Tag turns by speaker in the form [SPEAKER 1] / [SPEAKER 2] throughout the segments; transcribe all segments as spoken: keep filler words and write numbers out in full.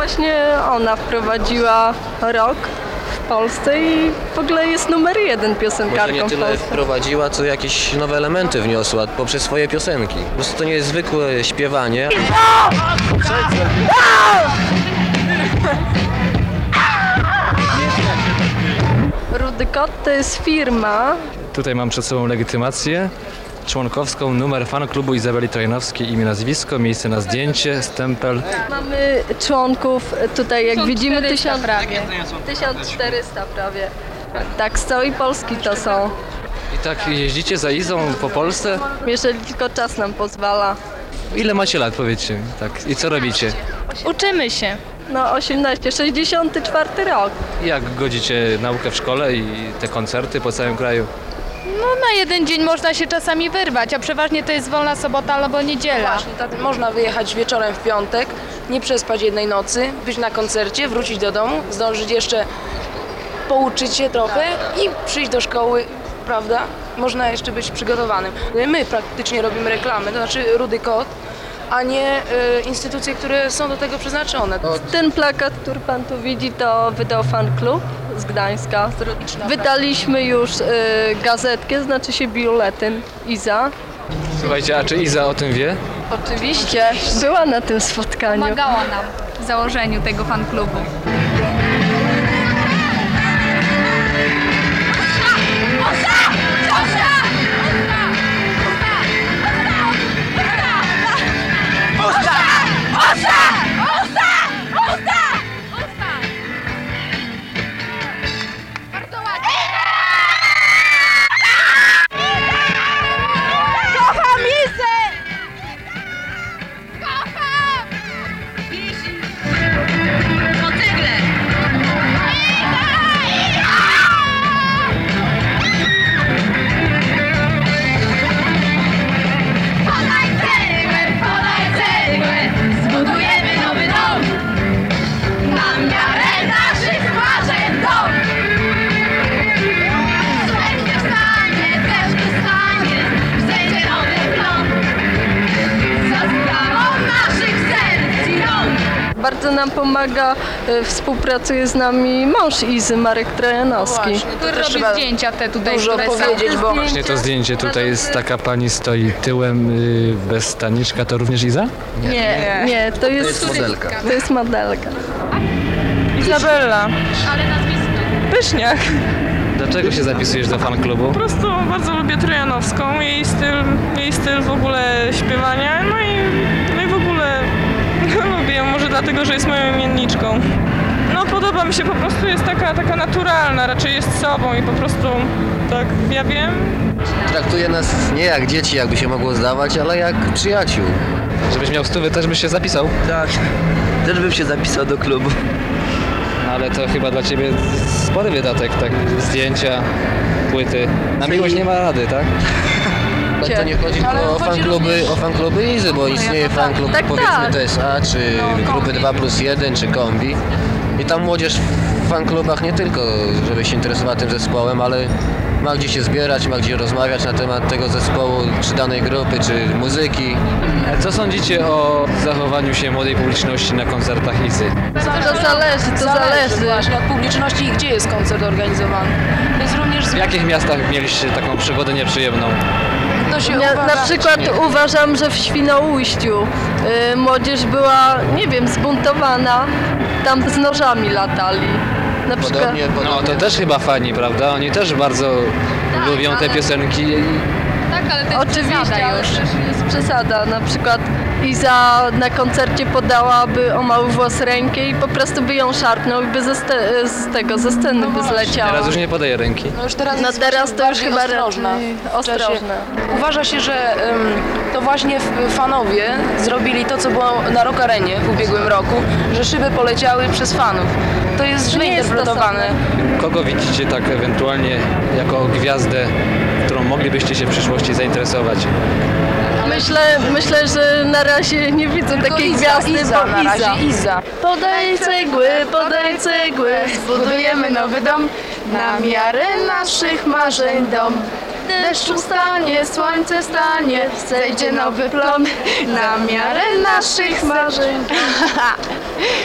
[SPEAKER 1] właśnie ona wprowadziła rock w Polsce i w ogóle jest numer jeden piosenkarką
[SPEAKER 2] Może nie tyle
[SPEAKER 1] w Polsce.
[SPEAKER 2] wprowadziła, co jakieś nowe elementy wniosła poprzez swoje piosenki. Po prostu to nie jest zwykłe śpiewanie.
[SPEAKER 1] Rudy Kot to jest firma.
[SPEAKER 3] Tutaj mam przed sobą legitymację członkowską, numer fan klubu Izabeli Trojanowskiej, imię, nazwisko, miejsce na zdjęcie, stempel.
[SPEAKER 1] Mamy członków tutaj, jak widzimy, tysiąc,
[SPEAKER 4] prawie.
[SPEAKER 1] tysiąc czterysta prawie. Tak, z całej Polski to są.
[SPEAKER 3] I tak jeździcie za Izą po Polsce?
[SPEAKER 1] Jeżeli tylko czas nam pozwala.
[SPEAKER 3] Ile macie lat, powiedzcie mi, tak? I co robicie?
[SPEAKER 4] Uczymy się.
[SPEAKER 1] No osiemnaście, sześćdziesiąty czwarty rok.
[SPEAKER 3] Jak godzicie naukę w szkole i te koncerty po całym kraju?
[SPEAKER 4] No na jeden dzień można się czasami wyrwać, a przeważnie to jest wolna sobota albo niedziela.
[SPEAKER 5] Właśnie, tak można wyjechać wieczorem w piątek, nie przespać jednej nocy, być na koncercie, wrócić do domu, zdążyć jeszcze pouczyć się trochę i przyjść do szkoły, prawda? Można jeszcze być przygotowanym. My praktycznie robimy reklamę, to znaczy Rudy Kot, a nie y, instytucje, które są do tego przeznaczone.
[SPEAKER 1] Ten plakat, który pan tu widzi, to wydał fan klub z Gdańska. Wydaliśmy już y, gazetkę, znaczy się biuletyn Iza.
[SPEAKER 3] Słuchajcie, a czy Iza o tym wie?
[SPEAKER 1] Oczywiście, była na tym spotkaniu.
[SPEAKER 4] Pomagała nam w założeniu tego fan klubu.
[SPEAKER 1] Bardzo nam pomaga, y, współpracuje z nami mąż Izy, Marek Trojanowski.
[SPEAKER 5] Właśnie, to
[SPEAKER 4] Który
[SPEAKER 5] też
[SPEAKER 4] robi
[SPEAKER 5] trzeba
[SPEAKER 4] zdjęcia te tutaj,
[SPEAKER 5] dużo
[SPEAKER 4] które są.
[SPEAKER 5] powiedzieć, bo
[SPEAKER 3] Właśnie to zdjęcie, tutaj jest taka pani stoi tyłem y, bez staniczka, to również Iza?
[SPEAKER 1] Nie, nie, to jest,
[SPEAKER 2] jest modelka.
[SPEAKER 1] To jest modelka.
[SPEAKER 6] Izabella.
[SPEAKER 4] Ale nazwisko.
[SPEAKER 6] Pyszniak.
[SPEAKER 3] Dlaczego się zapisujesz do fan klubu?
[SPEAKER 6] Po prostu bardzo lubię Trojanowską, jej styl, jej styl w ogóle śpiewania, no i, no i w ogóle lubię ją może dlatego, że jest moją imienniczką. No podoba mi się, po prostu jest taka, taka naturalna, raczej jest sobą i po prostu tak, ja wiem.
[SPEAKER 2] Traktuje nas nie jak dzieci, jakby się mogło zdawać, ale jak przyjaciół.
[SPEAKER 3] Żebyś miał stówy, też byś się zapisał?
[SPEAKER 7] Tak, też bym się zapisał do klubu.
[SPEAKER 3] No ale to chyba dla ciebie spory wydatek, tak? Zdjęcia, płyty. Na miłość nie ma rady, tak?
[SPEAKER 2] Ale to nie chodzi tylko o fankluby, o fankluby Izy, bo istnieje fanklub
[SPEAKER 1] Tak,
[SPEAKER 2] powiedzmy
[SPEAKER 1] tak.
[SPEAKER 2] T S A, czy grupy dwa plus jeden, czy Kombi. I tam młodzież w fanklubach nie tylko, żeby się interesowała tym zespołem, ale ma gdzie się zbierać, ma gdzie rozmawiać na temat tego zespołu, czy danej grupy, czy muzyki.
[SPEAKER 3] A co sądzicie o zachowaniu się młodej publiczności na koncertach Izy?
[SPEAKER 1] To zależy, to zależy.
[SPEAKER 5] właśnie od publiczności i gdzie jest koncert organizowany. To jest również
[SPEAKER 3] W jakich miastach mieliście taką przygodę nieprzyjemną?
[SPEAKER 5] to się
[SPEAKER 1] Ja,
[SPEAKER 5] uważa,
[SPEAKER 1] na przykład uważam, że w Świnoujściu y, młodzież była, nie wiem, zbuntowana, tam z nożami latali. Na przykład.
[SPEAKER 2] Podobnie, podobnie.
[SPEAKER 3] No to też chyba fani, prawda? Oni też bardzo lubią te piosenki.
[SPEAKER 4] Tak, ale to jest
[SPEAKER 1] Oczywiście,
[SPEAKER 4] przesada
[SPEAKER 1] ale
[SPEAKER 4] już.
[SPEAKER 1] też jest przesada. Na przykład Iza na koncercie podałaby o mały włos rękę i po prostu by ją szarpnął i by ze ste- z tego, ze sceny by zleciała.
[SPEAKER 3] Teraz już nie podaje ręki.
[SPEAKER 5] no już teraz
[SPEAKER 1] No
[SPEAKER 5] jest
[SPEAKER 1] teraz to już
[SPEAKER 5] bardziej
[SPEAKER 1] chyba
[SPEAKER 5] ostrożna.
[SPEAKER 1] raczej
[SPEAKER 5] W czasie-
[SPEAKER 1] ostrożne.
[SPEAKER 5] Uważa się, że em, to właśnie f- fanowie zrobili to, co było na Rock Arenie w ubiegłym roku, że szyby poleciały przez fanów. To jest źle
[SPEAKER 1] Nie jest
[SPEAKER 5] interpretowane.
[SPEAKER 3] Kogo widzicie tak ewentualnie jako gwiazdę, którą moglibyście się w przyszłości zainteresować?
[SPEAKER 1] Myślę, myślę, że na razie nie widzę
[SPEAKER 5] Tylko
[SPEAKER 1] takiej
[SPEAKER 5] Iza,
[SPEAKER 1] gwiazdy,
[SPEAKER 5] Iza,
[SPEAKER 1] bo
[SPEAKER 5] na
[SPEAKER 1] Iza.
[SPEAKER 5] razie Iza.
[SPEAKER 1] Podaj cegły, podaj cegły, zbudujemy nowy dom, na miarę naszych marzeń dom. Deszcz ustanie, słońce stanie, zejdzie nowy plon, na miarę naszych marzeń.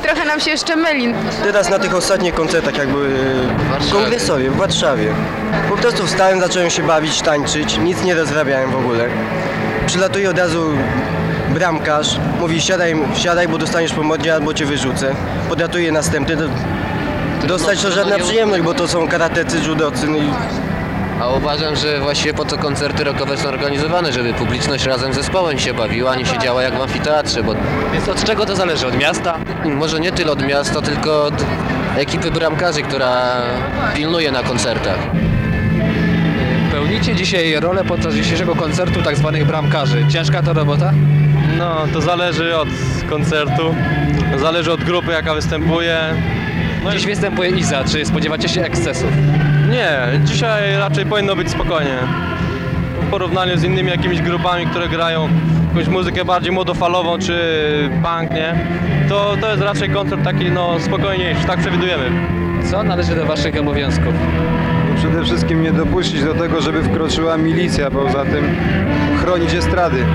[SPEAKER 1] trochę nam się jeszcze myli.
[SPEAKER 8] Teraz na tych ostatnich koncertach jakby
[SPEAKER 2] Warszawie.
[SPEAKER 8] kongresowie w Warszawie. Po prostu wstałem, zacząłem się bawić, tańczyć, nic nie rozrabiałem w ogóle. Przylatuje od razu bramkarz, mówi siadaj, siadaj, bo dostaniesz po mordzie albo cię wyrzucę. Podratuje następny. Dostać to żadna przyjemność, bo to są karatecy, judocy. No i
[SPEAKER 2] A uważam, że właściwie po to koncerty rockowe są organizowane, żeby publiczność razem z zespołem się bawiła, a nie siedziała jak w amfiteatrze, bo
[SPEAKER 3] Więc od czego to zależy? Od miasta?
[SPEAKER 2] może nie tyle od miasta, tylko od ekipy bramkarzy, która pilnuje na koncertach.
[SPEAKER 3] Pełnicie dzisiaj rolę podczas dzisiejszego koncertu tak zwanych bramkarzy. Ciężka to robota?
[SPEAKER 9] No, to zależy od koncertu, zależy od grupy, jaka występuje. No
[SPEAKER 3] Dziś występuje Iza. Czy spodziewacie się ekscesów?
[SPEAKER 9] Nie, dzisiaj raczej powinno być spokojnie. W porównaniu z innymi jakimiś grupami, które grają jakąś muzykę bardziej młodofalową czy punk, nie? To, to jest raczej koncert taki no spokojniejszy, tak przewidujemy.
[SPEAKER 3] Co należy do waszych obowiązków?
[SPEAKER 10] Przede wszystkim nie dopuścić do tego, żeby wkroczyła milicja, poza tym chronić estrady.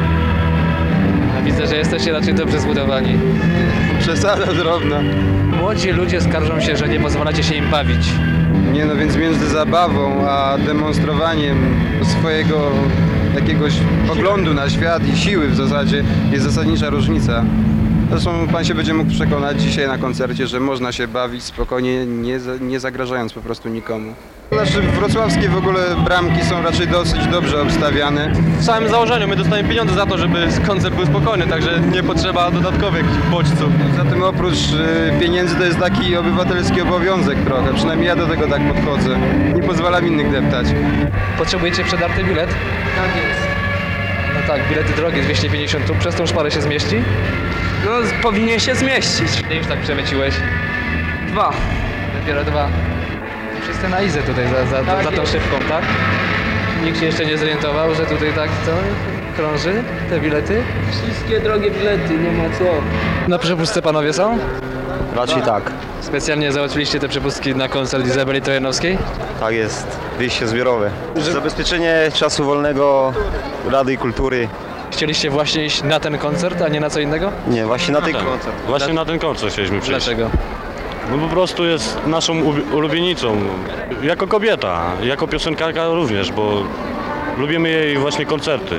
[SPEAKER 3] A widzę, że jesteście raczej dobrze zbudowani.
[SPEAKER 10] Przesada drobna.
[SPEAKER 3] Młodzi ludzie skarżą się, że nie pozwalacie się im bawić.
[SPEAKER 10] Nie no, więc między zabawą a demonstrowaniem swojego jakiegoś poglądu na świat i siły w zasadzie jest zasadnicza różnica. Zresztą pan się będzie mógł przekonać dzisiaj na koncercie, że można się bawić spokojnie, nie, za, nie zagrażając po prostu nikomu. Znaczy wrocławskie w ogóle bramki są raczej dosyć dobrze obstawiane.
[SPEAKER 9] W samym założeniu my dostajemy pieniądze za to, żeby koncert był spokojny, także nie potrzeba dodatkowych bodźców.
[SPEAKER 10] Zatem oprócz y, pieniędzy to jest taki obywatelski obowiązek trochę, przynajmniej ja do tego tak podchodzę. Nie pozwalam innych deptać.
[SPEAKER 3] Potrzebujecie przedarty bilet?
[SPEAKER 5] Tak jest.
[SPEAKER 3] No tak, bilety drogie, dwieście pięćdziesiąt, tu przez tą szparę się zmieści?
[SPEAKER 5] No powinien się zmieścić.
[SPEAKER 3] Ile już tak przemyciłeś?
[SPEAKER 5] Dwa.
[SPEAKER 3] Dopiero dwa. Wszyscy na Izę tutaj za, za,
[SPEAKER 5] Tak
[SPEAKER 3] za tą
[SPEAKER 5] jest.
[SPEAKER 3] szybką, tak? Nikt się jeszcze nie zorientował, że tutaj tak to krąży te bilety?
[SPEAKER 5] Wszystkie drogie bilety, nie ma co.
[SPEAKER 3] Na przepustce panowie są?
[SPEAKER 11] Raczej tak.
[SPEAKER 3] Specjalnie załatwiliście te przepustki na koncert Izabeli Trojanowskiej?
[SPEAKER 11] Tak jest. Wyjście zbiorowe. Zabezpieczenie czasu wolnego Rady Kultury.
[SPEAKER 3] Chcieliście właśnie iść na ten koncert, a nie na co innego?
[SPEAKER 11] Nie, właśnie na ten
[SPEAKER 9] Tak.
[SPEAKER 11] koncert.
[SPEAKER 9] Właśnie na ten koncert chcieliśmy przyjść.
[SPEAKER 3] Dlaczego?
[SPEAKER 9] No po prostu jest naszą ulu- ulubienicą. Jako kobieta, jako piosenkarka również, bo lubimy jej właśnie koncerty.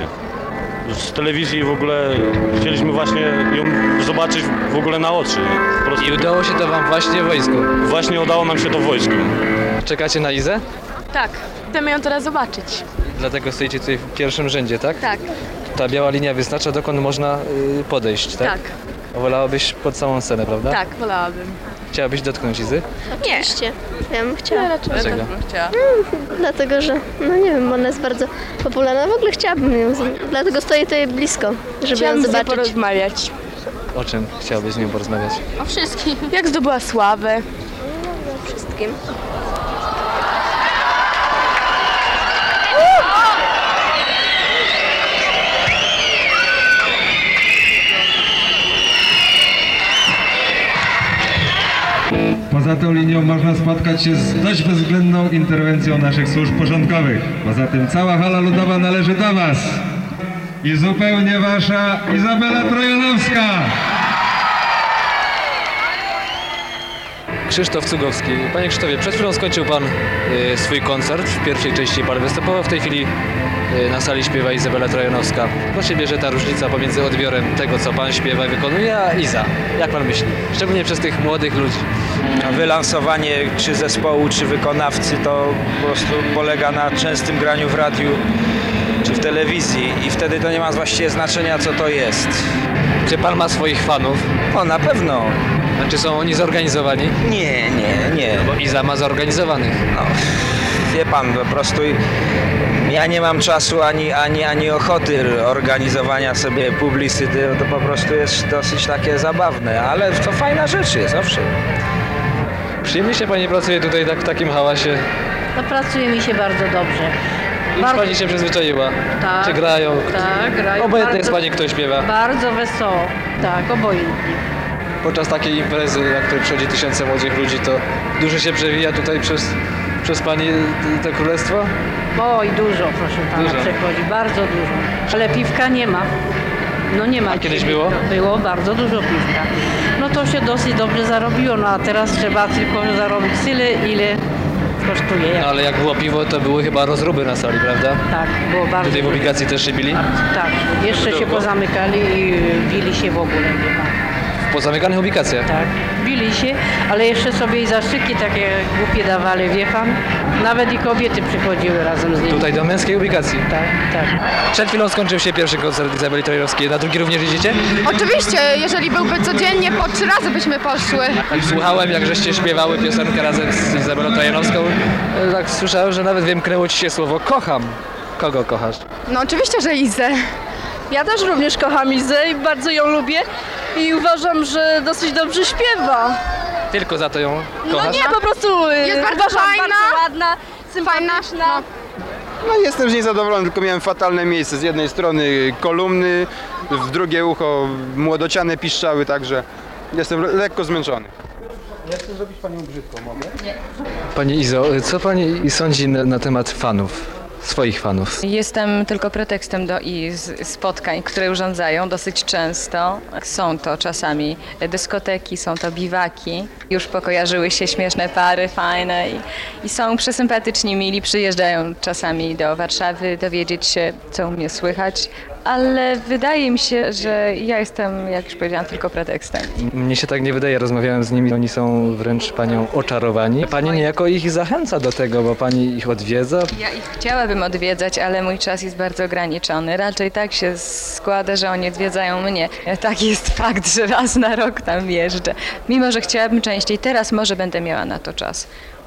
[SPEAKER 9] Z telewizji w ogóle chcieliśmy właśnie ją zobaczyć w ogóle na oczy. Po prostu
[SPEAKER 3] I udało się to wam właśnie w wojsku.
[SPEAKER 9] właśnie udało nam się to w wojsku.
[SPEAKER 3] Czekacie na Izę?
[SPEAKER 1] Tak, chcemy ją teraz zobaczyć.
[SPEAKER 3] Dlatego stoicie tutaj w pierwszym rzędzie, tak?
[SPEAKER 1] Tak,
[SPEAKER 3] Ta biała linia wyznacza, dokąd można y, podejść, tak?
[SPEAKER 1] tak,
[SPEAKER 3] A wolałabyś pod samą scenę, prawda?
[SPEAKER 1] tak, wolałabym.
[SPEAKER 3] Chciałabyś dotknąć Izy?
[SPEAKER 1] Nie,
[SPEAKER 12] Oczywiście. Ja bym chciała.
[SPEAKER 3] Dlaczego?
[SPEAKER 12] Dlatego, że no nie wiem, ona jest bardzo popularna. W ogóle chciałabym ją, z- dlatego stoję tutaj blisko, żeby
[SPEAKER 1] chciałam
[SPEAKER 12] ją
[SPEAKER 1] z nią
[SPEAKER 12] zobaczyć.
[SPEAKER 1] porozmawiać.
[SPEAKER 3] O czym chciałabyś z nią porozmawiać?
[SPEAKER 12] O wszystkim.
[SPEAKER 1] Jak zdobyła sławę?
[SPEAKER 12] Wszystkim.
[SPEAKER 13] Poza tą linią można spotkać się z dość bezwzględną interwencją naszych służb porządkowych. Poza tym cała hala ludowa należy do Was. I zupełnie Wasza Izabela Trojanowska.
[SPEAKER 3] Krzysztof Cugowski. Panie Krzysztofie, przed chwilą skończył Pan y, swój koncert. W pierwszej części Pan występował, w tej chwili y, na sali śpiewa Izabela Trojanowska. Jak się bierze ta różnica pomiędzy odbiorem tego, co Pan śpiewa i wykonuje, a Iza? Jak Pan myśli? Szczególnie przez tych młodych ludzi.
[SPEAKER 14] Wylansowanie czy zespołu, czy wykonawcy to po prostu polega na częstym graniu w radiu czy w telewizji i wtedy to nie ma właściwie znaczenia, co to jest.
[SPEAKER 3] Czy Pan ma swoich fanów?
[SPEAKER 14] O, na pewno.
[SPEAKER 3] A czy są oni zorganizowani?
[SPEAKER 14] Nie, nie, nie.
[SPEAKER 3] Bo Iza ma zorganizowanych.
[SPEAKER 14] No, wie pan, po prostu ja nie mam czasu ani, ani, ani ochoty organizowania sobie publicyty, to po prostu jest dosyć takie zabawne, ale to fajna rzecz jest, owszem.
[SPEAKER 3] Przyjemnie się Pani pracuje tutaj tak w takim hałasie.
[SPEAKER 15] No pracuje mi się bardzo dobrze.
[SPEAKER 3] Już
[SPEAKER 15] Bardzo-
[SPEAKER 3] Pani się przyzwyczaiła?
[SPEAKER 15] Tak.
[SPEAKER 3] Czy grają?
[SPEAKER 15] Tak, grają.
[SPEAKER 3] Obojętnie
[SPEAKER 15] bardzo,
[SPEAKER 3] jest Pani, kto śpiewa.
[SPEAKER 15] Bardzo wesoło, tak, obojętnie.
[SPEAKER 3] Podczas takiej imprezy, na której przychodzi tysiące młodych ludzi, to dużo się przewija tutaj przez, przez Pani to królestwo?
[SPEAKER 15] Oj, dużo, proszę pana,
[SPEAKER 3] Dużo.
[SPEAKER 15] przechodzi, bardzo dużo. Ale piwka nie ma. No nie ma.
[SPEAKER 3] A kiedyś
[SPEAKER 15] dzisiaj
[SPEAKER 3] było?
[SPEAKER 15] piwka. Było bardzo dużo piwka. No to się dosyć dobrze zarobiło, no a teraz trzeba tylko zarobić tyle, ile kosztuje.
[SPEAKER 3] No, ale jak było piwo, to były chyba rozruby na sali, prawda?
[SPEAKER 15] Tak, było bardzo.
[SPEAKER 3] Tutaj w ubikacji też się bili?
[SPEAKER 15] Tak, jeszcze się pozamykali i bili się w ogóle. wie pan.
[SPEAKER 3] W pozamykanych ubikacjach?
[SPEAKER 15] Tak, bili się, ale jeszcze sobie i zastrzyki takie głupie dawali, wie pan? Nawet i kobiety przychodziły razem z nimi.
[SPEAKER 3] Tutaj do męskiej ubikacji?
[SPEAKER 15] Tak, tak.
[SPEAKER 3] Przed chwilą skończył się pierwszy koncert Izabeli Trojnowskiej. Na drugi również idziecie?
[SPEAKER 1] Oczywiście, jeżeli byłby codziennie, po trzy razy byśmy poszły.
[SPEAKER 3] Tak słuchałem, jak żeście śpiewały piosenkę razem z Izabelą Trojanowską. E, Tak słyszałem, że nawet wymknęło ci się słowo kocham. Kogo kochasz?
[SPEAKER 1] No oczywiście, że Izę.
[SPEAKER 16] Ja też również kocham Izę i bardzo ją lubię i uważam, że dosyć dobrze śpiewa.
[SPEAKER 3] Tylko za to ją kochasz?
[SPEAKER 16] No nie, po prostu
[SPEAKER 1] Jest
[SPEAKER 16] y,
[SPEAKER 1] bardzo
[SPEAKER 16] uważam
[SPEAKER 1] fajna.
[SPEAKER 16] bardzo ładna, sympatyczna.
[SPEAKER 1] No.
[SPEAKER 10] No jestem z niej zadowolony, tylko miałem fatalne miejsce. Z jednej strony kolumny, w drugie ucho młodociane piszczały, także jestem le- lekko zmęczony.
[SPEAKER 17] Ja chcę zrobić panią brzydką, mogę?
[SPEAKER 16] Nie.
[SPEAKER 3] Pani Izo, co pani sądzi na, na temat fanów? Swoich fanów.
[SPEAKER 18] Jestem tylko pretekstem do ich spotkań, które urządzają dosyć często. Są to czasami dyskoteki, są to biwaki. Już pokojarzyły się śmieszne pary, fajne i, i są przesympatyczni, mili. Przyjeżdżają czasami do Warszawy dowiedzieć się, co u mnie słychać. Ale wydaje mi się, że ja jestem, jak już powiedziałam, tylko pretekstem.
[SPEAKER 3] Mnie się tak nie wydaje, rozmawiałem z nimi, oni są wręcz panią oczarowani. Pani niejako ich zachęca do tego, bo pani ich odwiedza.
[SPEAKER 18] Ja ich chciałabym odwiedzać, ale mój czas jest bardzo ograniczony. Raczej tak się składa, że oni odwiedzają mnie. Taki jest fakt, że raz na rok tam jeżdżę. Mimo że chciałabym częściej, teraz może będę miała na to czas.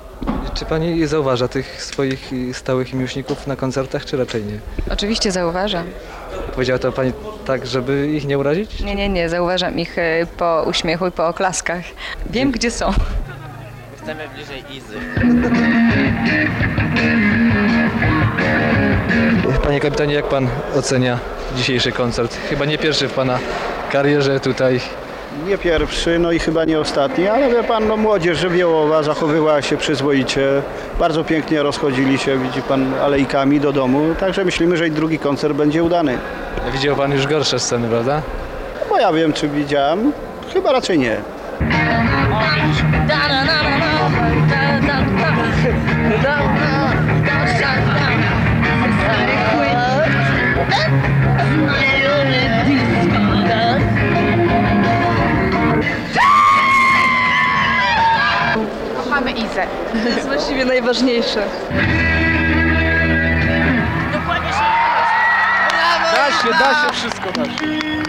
[SPEAKER 3] Czy pani zauważa tych swoich stałych miłośników na koncertach, czy raczej nie?
[SPEAKER 18] Oczywiście zauważam.
[SPEAKER 3] Powiedziała to pani tak, żeby ich nie urazić?
[SPEAKER 18] Nie, nie, nie. Zauważam ich e, po uśmiechu i po oklaskach. Wiem, gdzie są.
[SPEAKER 19] Jestem bliżej Izy.
[SPEAKER 3] Panie kapitanie, jak pan ocenia dzisiejszy koncert? Chyba nie pierwszy w pana karierze tutaj.
[SPEAKER 20] Nie pierwszy, no i chyba nie ostatni, ale wie pan, no młodzież żywiołowa zachowywała się przyzwoicie, bardzo pięknie rozchodzili się, widzi pan, alejkami do domu, także myślimy, że i drugi koncert będzie udany.
[SPEAKER 3] Widział pan już gorsze sceny, prawda?
[SPEAKER 20] Bo ja wiem, czy widziałem, chyba raczej nie.
[SPEAKER 1] Kochamy Izę.
[SPEAKER 16] To jest właściwie najważniejsze.
[SPEAKER 17] Da się, da się, wszystko da się.